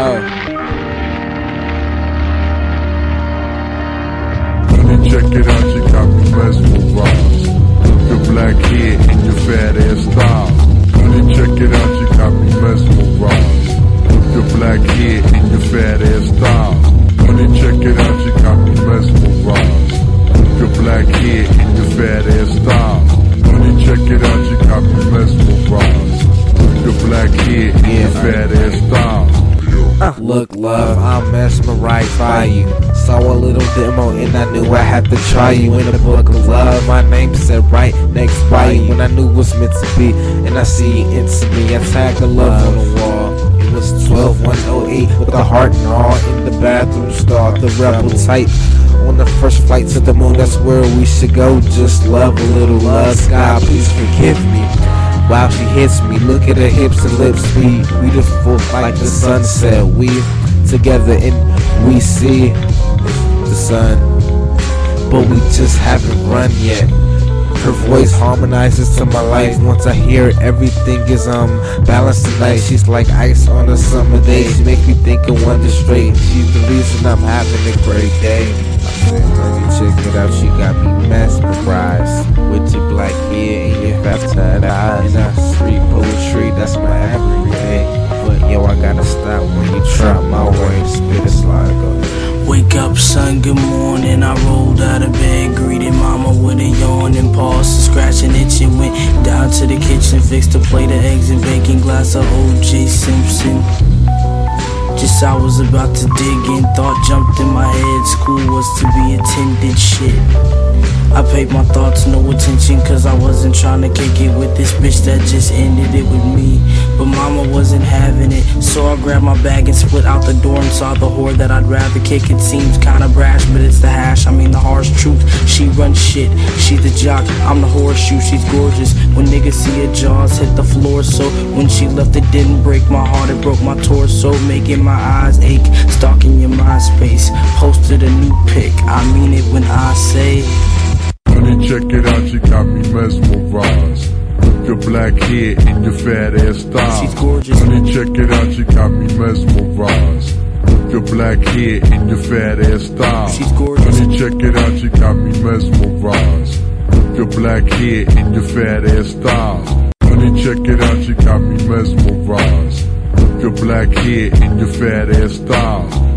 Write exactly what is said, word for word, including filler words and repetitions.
Oh. Honey, check it out, you got me mesmerized. Your black hair and your fat ass style. Honey, check it out, you got me mesmerized. Your black hair and your fat ass style. Honey, check it out, you got me mesmerized. Your black hair and your fat ass style. Honey, check it out, you got me mesmerized. Your black hair and your fat ass style. Uh, look, love, I'm mesmerized by you. Saw a little demo and I knew I had to try you. In the book of love, my name said right next by you. When I knew it was meant to be, and I see you instantly. I tagged the love on the wall. It was twelve one oh eight with the heart and all in the bathroom stall. The rebel type on the first flight to the moon. That's where we should go. Just love a little love. God, please forgive me. Wow, she hits me, look at her hips and lips, we beautiful like the sunset. We together and we see the sun, but we just haven't run yet. Her voice harmonizes to my life. Once I hear it, everything is um balanced tonight. She's like ice on a summer day. She makes me think of wonder straight. She's the reason I'm having a great day. Honey, check it out, she got me mesmerized with your black hair and your fat eyes. And street poetry, that's my everyday. But yo, I gotta stop when you try my way. Spit a slide, go. Wake up, son, good morning. I rolled out of bed, greeted mama with a yawn and paused, scratching, itching. Went down to the kitchen, fixed a plate of eggs and bacon, glass of O J Simpson. Just I was about to dig in, thought jumped in my head. School was to be attended, shit. I paid my thoughts no attention, cause I wasn't trying to kick it with this bitch that just ended it with me. But mama wasn't having it, so I grabbed my bag and split out the door and saw the whore that I'd rather kick. It seems kinda brash, but it's the hash, I mean the harsh truth. She runs shit, she's the jock, I'm the horseshoe. She's gorgeous, when niggas see her jaws hit the floor. So when she left it didn't break my heart, it broke my torso, making my eyes ache. Stalking your MySpace, posted a new pic, I mean it when I say Honey, check it out, you got me mesmerized. Your black hair and your fat ass style. She's gorgeous. Honey, check it out, you got me mesmerized. Your black hair and your fat ass style. She's gorgeous. Honey, check it out, you got me mesmerized. Your black hair and your fat ass style. Honey, check it out, you got me mesmerized. Your black hair and your fat ass style.